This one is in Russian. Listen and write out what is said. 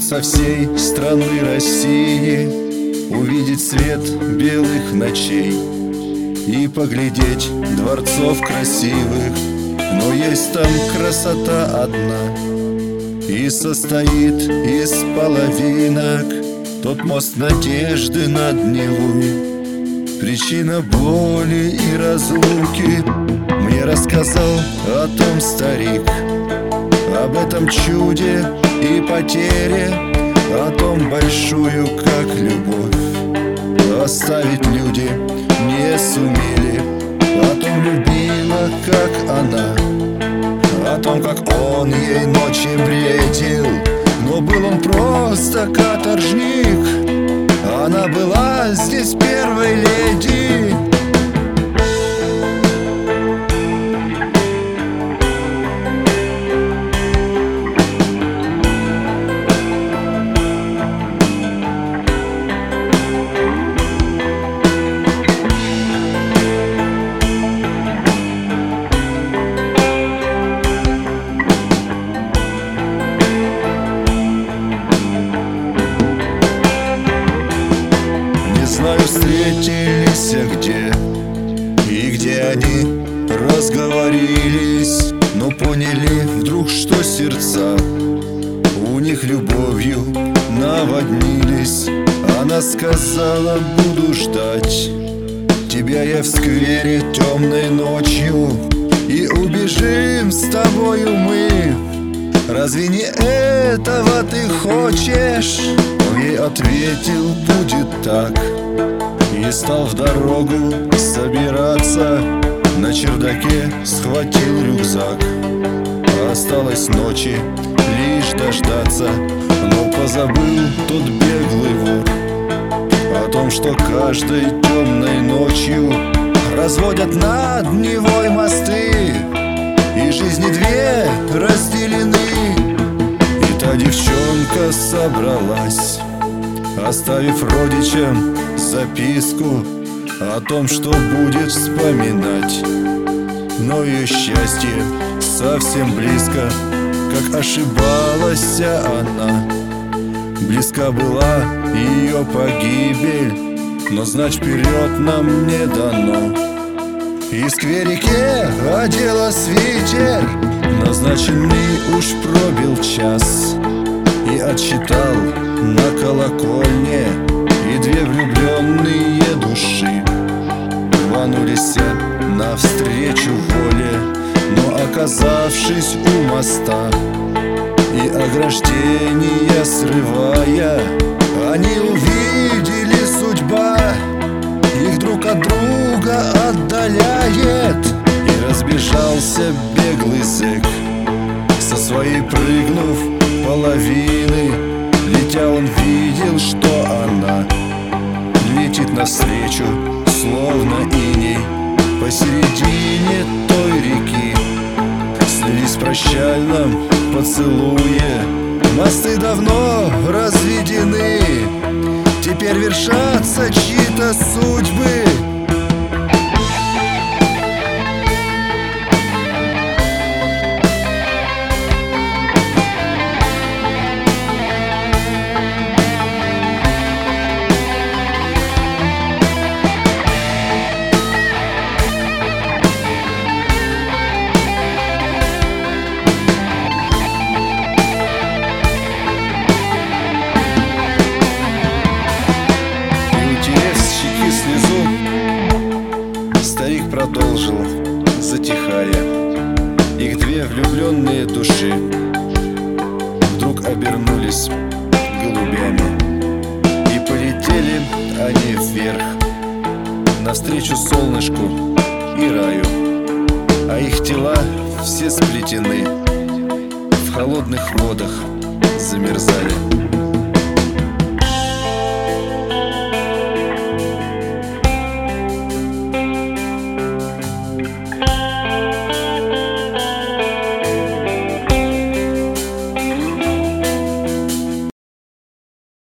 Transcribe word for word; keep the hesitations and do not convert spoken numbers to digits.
со всей страны России увидеть свет белых ночей и поглядеть дворцов красивых. Но есть там красота одна, и состоит из половинок тот мост надежды над Невой. Причина боли и разлуки мне рассказал о том старик, об этом чуде и потере, о том большую, как любовь, оставить люди не сумели, о том любила, как она, о том, как он ей ночи бредил. Но был он просто каторжник, она была здесь первой леди. Знаю, встретились где и где они разговорились, но поняли вдруг, что сердца у них любовью наводнились. Она сказала: буду ждать тебя я в сквере темной ночью, и убежим с тобою мы. Разве не этого ты хочешь? Он ей ответил: будет так. И стал в дорогу собираться, на чердаке схватил рюкзак. Осталось ночи лишь дождаться, но позабыл тот беглый вор о том, что каждой темной ночью разводят над Невой мосты, и жизни две разделены. И та девчонка собралась, оставив родичам записку о том, что будет вспоминать. Но ее счастье совсем близко, как ошибалась она. Близка была ее погибель, но знать вперед нам не дано. И в скверике одела свитер, назначенный уж пробил час, и отсчитал на колокольне, и две влюбленные души рванулись навстречу воле. Но оказавшись у моста и ограждения срывая, они увидели, судьба их друг от друга отдаляет. И разбежался беглый зэк, со своей прыгнув половины. Летя он видел, что она летит навстречу, словно иней, посередине той реки. Слились в прощальном поцелуе, мосты давно разведены, теперь вершатся чьи-то судьбы. Старик продолжил, затихая. Их две влюбленные души вдруг обернулись голубями, и полетели они вверх, навстречу солнышку и раю. А их тела все сплетены в холодных водах замерзали.